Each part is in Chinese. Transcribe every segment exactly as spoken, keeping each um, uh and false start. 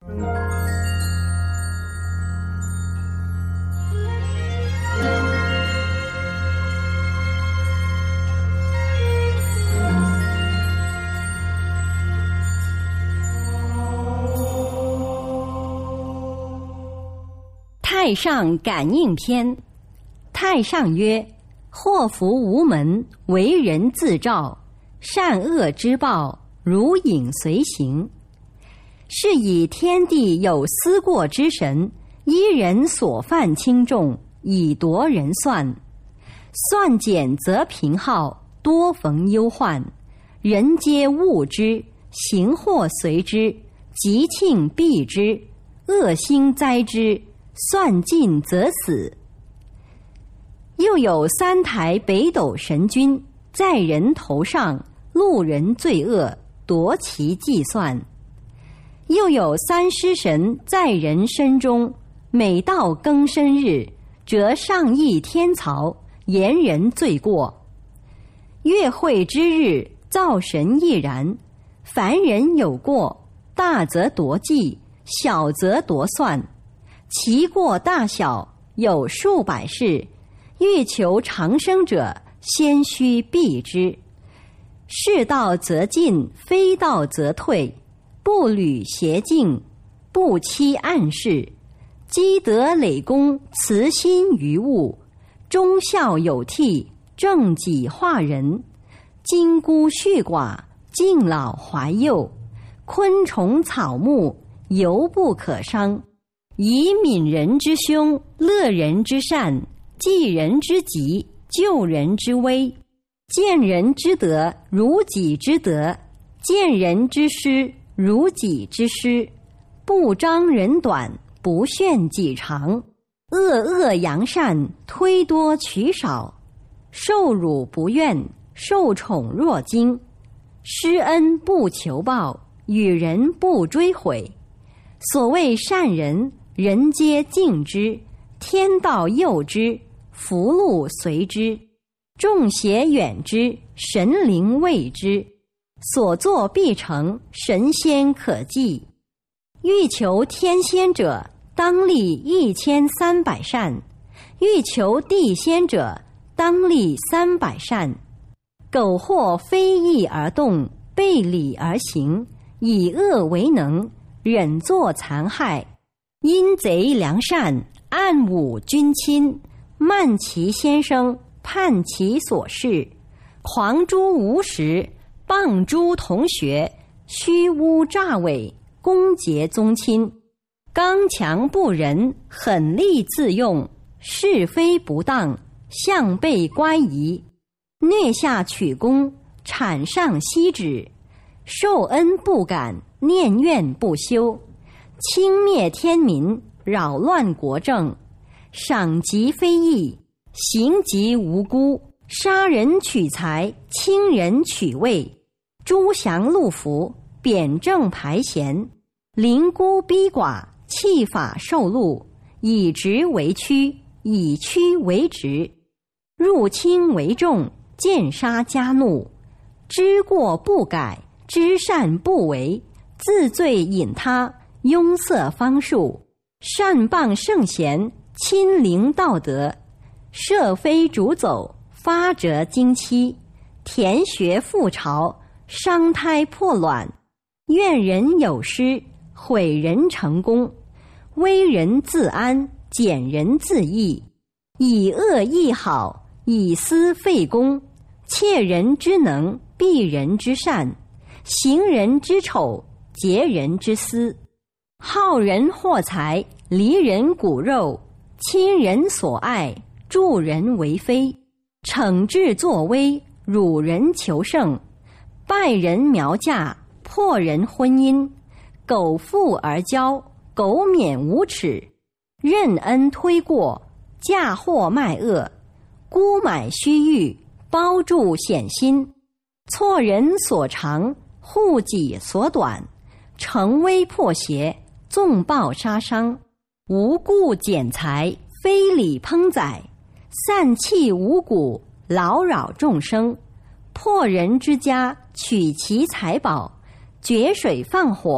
太上感应篇。太上曰：祸福无门，为人自照，善恶之报，如影随形。是以天地有思过之神，依人所犯轻重，以夺人算。算减则贫耗，多逢忧患。人皆恶之，行祸随之，吉庆避之，恶星灾之，算尽则死。又有三台北斗神君，在人头上，路人罪恶，夺其计算。又有三尸神在人身中，每到庚申日，则上议天曹，言人罪过。月会之日，灶神亦然。凡人有过，大则夺计，小则夺算。其过大小有数百事，欲求长生者，先须避之。是道则进，非道则退。不履邪径，不欺暗室。积德累功，慈心于物。忠孝有替，正己化人。金孤恤寡，敬老怀幼。昆虫草木，犹不可伤。以悯人之凶，乐人之善，济人之急，救人之危。见人之德，如己之德；见人之失，如己之失。不彰人短，不炫己长。恶恶扬善，推多取少。受辱不怨，受宠若惊。施恩不求报，与人不追悔。所谓善人，人皆敬之，天道佑之，福禄随之。众邪远之，神灵畏之。所作必成，神仙可记。欲求天仙者，当立一千三百善；欲求地仙者，当立三百善。苟或非义而动，背礼而行，以恶为能，忍作残害。阴贼良善，暗侮君亲，慢其先生，叛其所事。狂诛无实，谤诸同学，虚诬诈伪，攻讦宗亲。刚强不仁，狠戾自用，是非不当，向背乖疑。虐下取功，产上息止。受恩不感，念怨不休。轻蔑天民，扰乱国政。赏及非义，刑及无辜。杀人取财，轻人取位。诛降戮服，贬正排贤。凌孤逼寡，弃法受禄。以直为曲，以曲为直。入轻为重，见杀加怒。知过不改，知善不为。自罪引他，壅塞方术。善谤圣贤，亲临道德。设非主走，发折经期。填穴覆巢，伤胎破卵。怨人有失，毁人成功。危人自安，减人自益。以恶易好，以私废公。窃人之能，避人之善。行人之丑，劫人之私。好人获财，离人骨肉。亲人所爱，助人为非。惩治作威，辱人求胜。败人苗嫁，破人婚姻。苟富而骄，苟免无耻。任恩推过，嫁祸卖恶。孤买虚誉，包住险心。错人所长，护己所短。乘危破邪，纵暴杀伤。无故减财，非礼烹宰。散弃五谷，劳扰众生。破人之家，取其财宝。决水放火，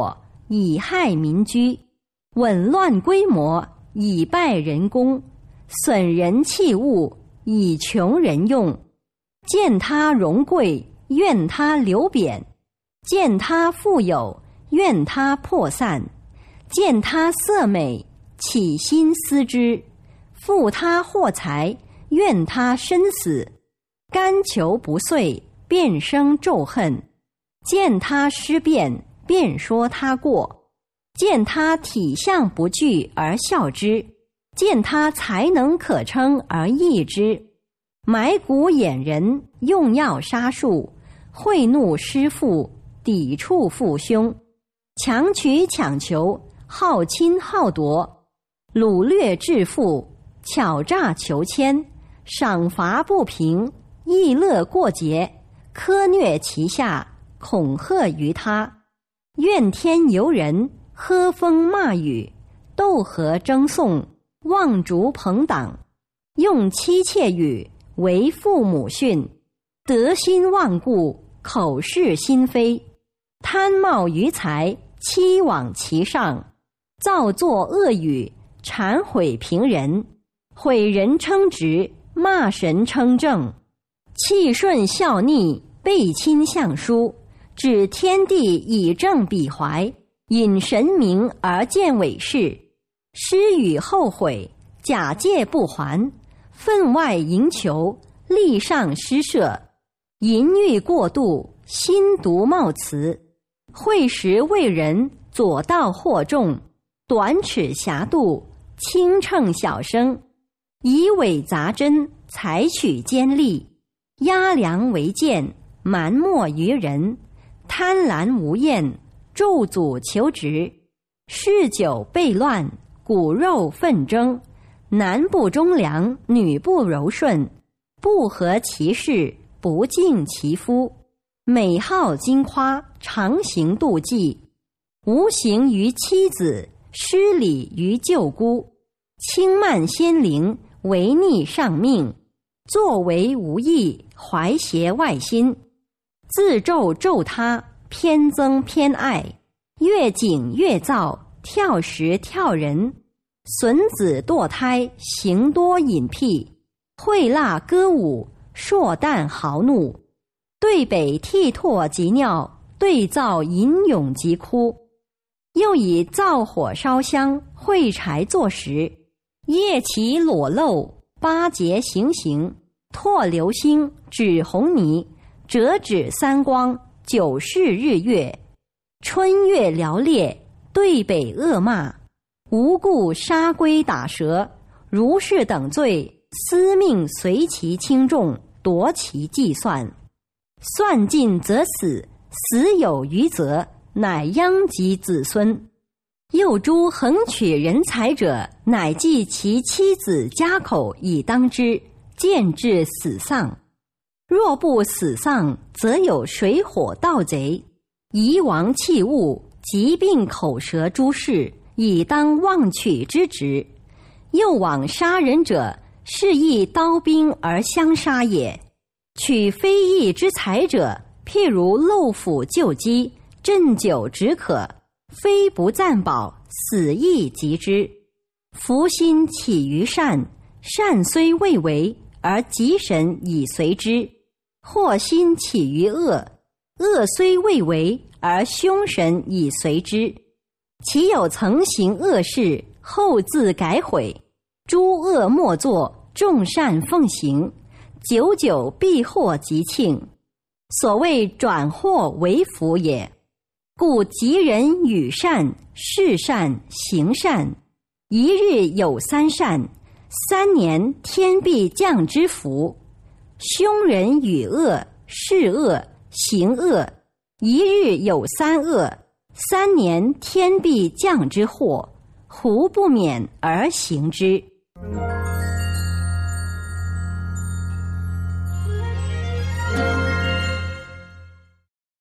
以害民居；紊乱规模，以败人功；损人器物，以穷人用。见他荣贵，怨他流贬；见他富有，怨他破散；见他色美，起心思之；负他获财，怨他身死；甘求不遂，便生咒恨；见他失变，便说他过；见他体相不具而笑之；见他才能可称而异之。埋骨掩人，用药杀术，贿怒师父，抵触父兄，强取强求，好侵好夺，掳掠致富，巧诈求签，赏罚不平，逸乐过节，苛虐其下，恐吓于他，怨天尤人，喝风骂雨，斗和争讼，妄逐朋党，用妻妾语，为父母训，得心忘顾，口是心非，贪冒于财，欺罔其上，造作恶语，谄毁平人，毁人称直，骂神称正，气顺效逆，背亲相疏，指天地以正彼怀，引神明而见伪事，施与后悔，假借不还，分外营求，力上施舍，淫欲过度，心毒冒辞，会时为人，左道惑众，短尺狭度，轻秤小声，以伪杂真，采取奸利，压良为贱，瞒没于人，贪婪无厌，咒诅求职，嗜酒悖乱，骨肉纷争，男不忠良，女不柔顺，不合其事，不敬其夫，美好矜夸，常行妒忌，无形于妻子，失礼于舅姑，轻慢先灵，违逆上命，作为无益，怀邪外心，自咒咒他，偏增偏爱，越警越躁，跳时跳人，损子堕胎，行多隐僻，会蜡歌舞，硕诞豪怒，对北涕唾及尿，对灶吟咏及哭，又以灶火烧香，会柴作食，夜骑裸露，八节行刑，唾流星，指红泥，折指三光，九视日月，春月寥烈，对北恶骂，无故杀龟打蛇，如是等罪，司命随其轻重，夺其计算，算尽则死，死有余则，乃殃及子孙。又诸横取人财者，乃计其妻子家口以当之，见至死丧。若不死丧，则有水火盗贼，夷王弃物，疾病口舌诸事，以当妄取之职。又往杀人者，是亦刀兵而相杀也。取非义之财者，譬如漏斧救鸡，鸩酒止渴，非不暂保，死亦及之。福心起于善，善虽未为，而吉神以随之；祸心起于恶，恶虽未为，而凶神以随之。其有曾行恶事，后自改悔，诸恶莫作，众善奉行，久久必获吉庆。所谓转祸为福也。故吉人与善，事善，行善，一日有三善，三年天必降之福。凶人与恶，事恶，行恶，一日有三恶，三年天必降之祸，胡不免而行之。